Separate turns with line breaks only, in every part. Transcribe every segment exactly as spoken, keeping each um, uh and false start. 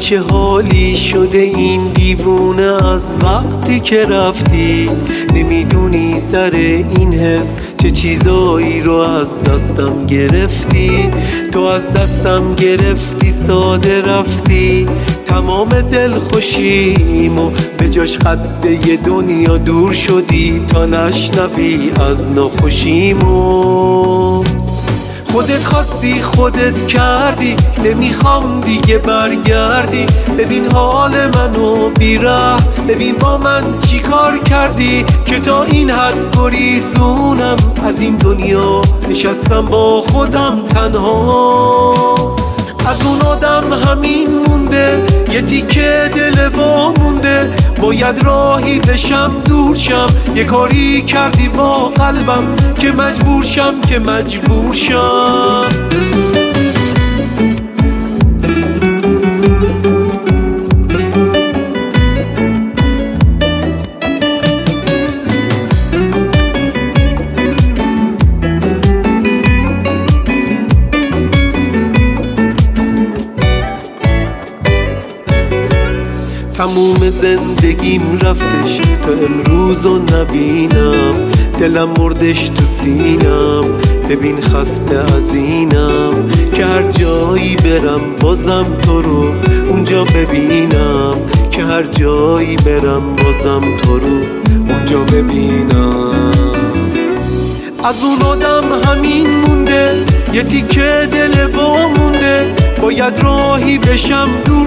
چه حالی شده این دیوونه از وقتی که رفتی. نمیدونی سر این حس چه چیزایی رو از دستم گرفتی. تو از دستم گرفتی ساده رفتی، تمام دل خوشیمو به جاش خط یه دنیا دور شدی تا نشنوی از ناخوشیمو. خودت خواستی خودت کردی، نمیخوام دیگه برگردی. ببین حال منو بیره، ببین با من چی کار کردی که تا این حد گریزونم از این دنیا. نشستم با خودم تنها، از اون آدم همین مونده، یه تیکه دل با مونده. باید راهی بشم دور شم، یه کاری کردی با قلبم که مجبور شم که مجبور شم. تموم زندگیم رفتش تا امروز رو نبینم. دلم مردش تو سینم، ببین خسته از اینم که هر جایی برم بازم تو رو اونجا ببینم. که هر جایی برم بازم تو رو اونجا ببینم. از اون آدم همین مونده، یه تیکه دل با مونده. باید راهی بشم دور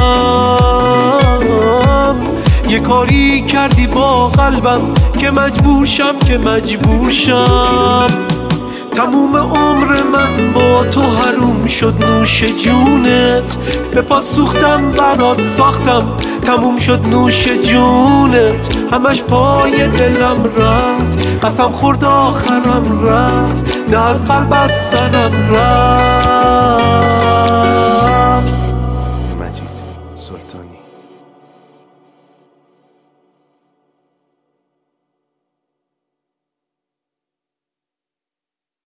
شم، یه کاری کردی با قلبم که مجبور شم که مجبور شم. تموم عمر من با تو حروم شد نوش جونت. به پا سوختم برات ساختم، تموم شد نوش جونت. همش پای دلم رفت، قسم خورد آخرم رفت، نه از قلب از سرم رفت.